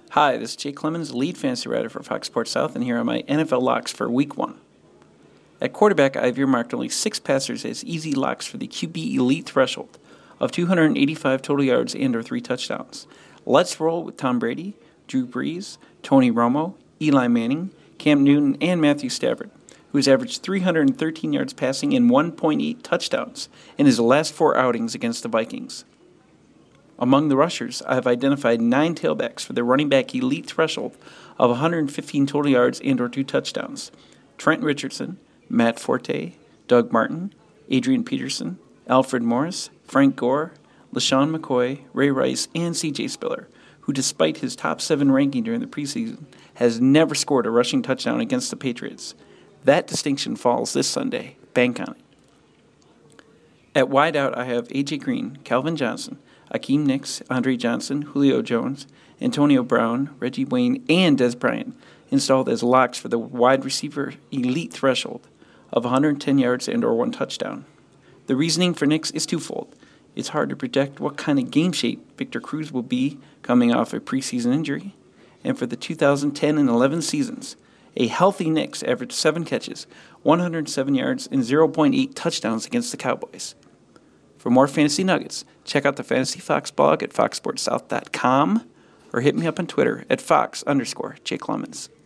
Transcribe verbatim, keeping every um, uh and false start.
Hi, this is Jake Clemens, lead fantasy writer for Fox Sports South, and here are my N F L locks for Week one. At quarterback, I have earmarked only six passers as easy locks for the Q B elite threshold of two hundred eighty-five total yards and or three touchdowns. Let's roll with Tom Brady, Drew Brees, Tony Romo, Eli Manning, Cam Newton, and Matthew Stafford, who has averaged three hundred thirteen yards passing and one point eight touchdowns in his last four outings against the Vikings. Among the rushers, I have identified nine tailbacks for the running back elite threshold of one hundred fifteen total yards and or two touchdowns. Trent Richardson, Matt Forte, Doug Martin, Adrian Peterson, Alfred Morris, Frank Gore, LaShawn McCoy, Ray Rice, and C J Spiller, who despite his top seven ranking during the preseason, has never scored a rushing touchdown against the Patriots. That distinction falls this Sunday. Bank on it. At wideout, I have A J Green, Calvin Johnson, Akeem Nicks, Andre Johnson, Julio Jones, Antonio Brown, Reggie Wayne, and Des Bryant installed as locks for the wide receiver elite threshold of one hundred ten yards and or one touchdown. The reasoning for Nicks is twofold. It's hard to project what kind of game shape Victor Cruz will be coming off a preseason injury. And for the two thousand ten and eleven seasons, a healthy Nicks averaged seven catches, one hundred seven yards, and zero point eight touchdowns against the Cowboys. For more fantasy nuggets, check out the Fantasy Fox blog at fox sports south dot com or hit me up on Twitter at fox underscore Jake Clemens.